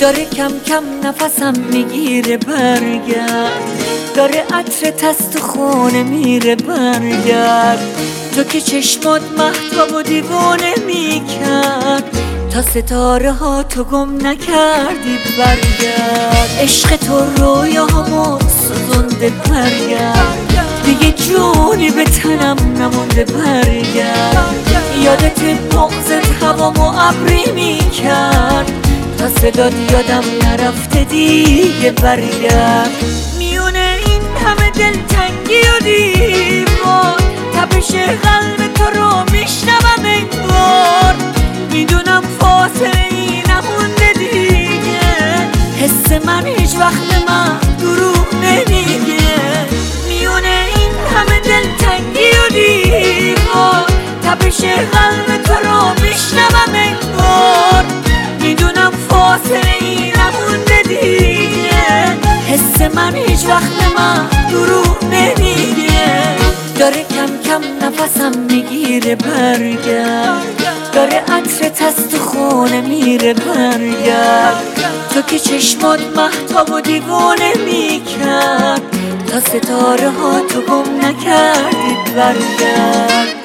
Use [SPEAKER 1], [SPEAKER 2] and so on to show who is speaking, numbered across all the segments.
[SPEAKER 1] داره کم کم نفسم میگیره برگرد، داره عطرت از تو خونه میره برگرد. تو که چشمات مهتاب و دیوانه میکرد، تا ستاره ها تو گم نکردی برگرد. عشق تو رویامو سوزونده برگرد، دیگه جونی به تنم نمونده برگرد. یادت بغضت هوامو ابری میکرد، تا صدات یادم نرفته دیگه برگرد. میونه این همه دلتنگی و دیوار، تپش قلب تو رو میشنوم انگار. میدونم فاصله ای نمونده دیگه، حس من هیچ وقت من دروغ نمیگه. میونه این همه دلتنگی و دیوار، تپش قلب تو رو میشنوم انگار. میدونم فاصله ای نمونده دیگه، حس من هیچ وقت من دروغ نمیگه. داره کم کم نفسم میگیره برگرد، داره عطرت از تو خونه میره برگرد. تو که چشمات مهتاب و دیوانه میکرد، تا ستاره ها تو گم نکردی برگرد.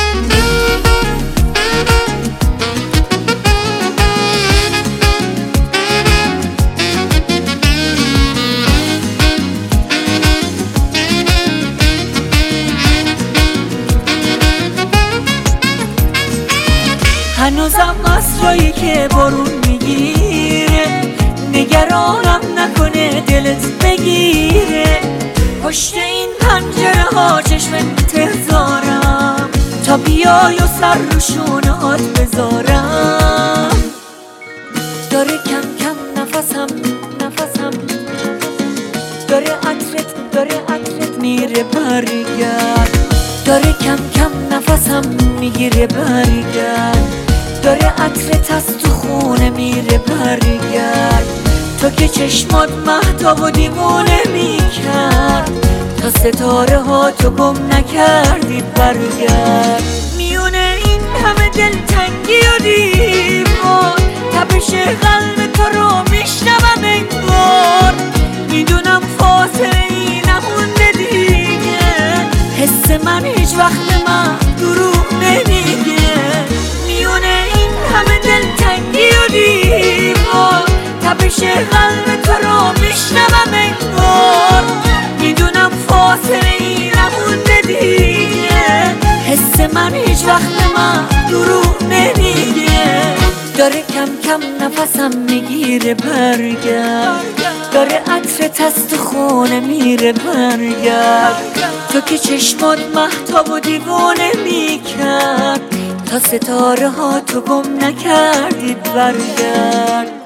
[SPEAKER 1] هنوزم عصرایی که بارون میگیره، نگرانم نکنه دلت بگیره. پشت این پنجره ها چشم انتظارم، تا بیای و سر رو شونهات بذارم. داره کم کم نفسم داره عطرت میره برگرد، داره کم کم نفسم میگیره برگرد. داره عطرت از تو خونه میره برگرد. تو که چشمات مهتاب و دیوانه میکرد، تا ستاره ها تو گم نکردی برگرد. میونه این همه دلتنگی و دیوار، تپش قلب تو رو میشنوم انگار. میدونم فاصله ای نمونده دیگه، حس من هیچ وقت من دروغ نمیگه. میونه این همه دلتنگی و دیوار، تپش قلب تو رو میشنوم انگار. میدونم فاصله ای نمونده دیگه، حس من هیچ وقت من دروغ نمیگه. داره کم کم نفسم میگیره برگرد، داره عطرت از تو خونه میره برگرد. تو که چشمات مهتاب و دیوانه میکرد، تا ستاره ها تو گم نکردی برگرد.